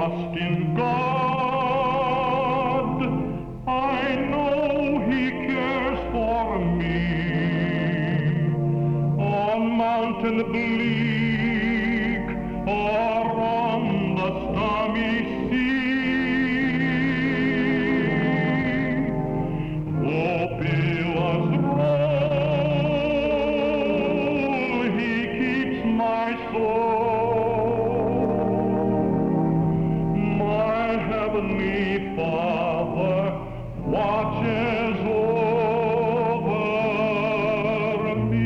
trust in God. I know He cares for me. On mountain bleak or on the stormy sea, oh, billows roll, He keeps my soul. My Heavenly Father watches over me.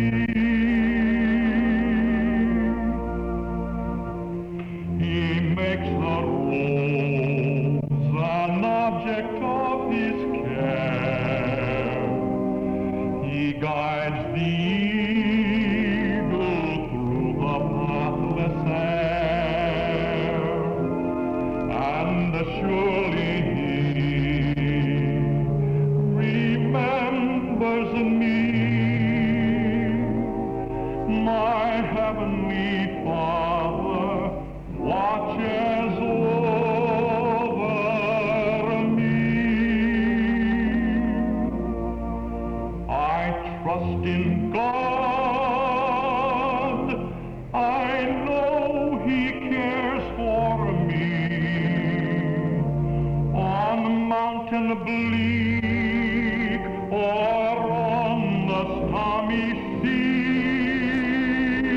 He makes the rose an object of His care. He guides the eagle through the pathless air, and surely He remembers me. My Heavenly Father watches over me. I trust in God. I know He cares for me. On the mountain bleak or on the stormy sea,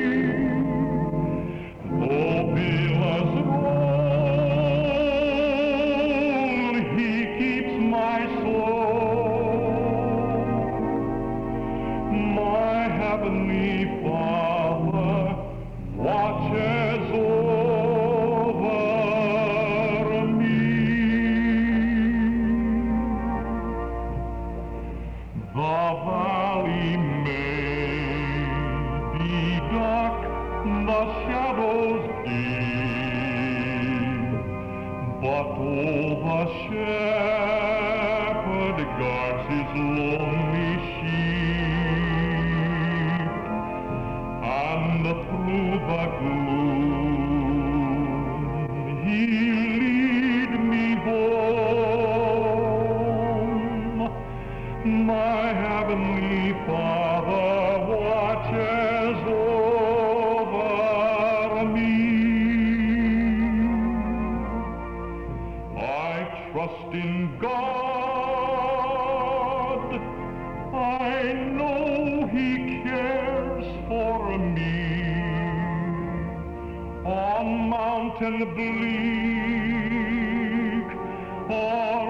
though billows roll, He keeps my soul. My Heavenly Father watches over me. The valley may be dark, the shadows deep, but the shepherd guards his lonely sheep, and through the gloom He'll lead me home. My Heavenly Father watches over me. I trust in God. I know He cares for me. On mountain bleak or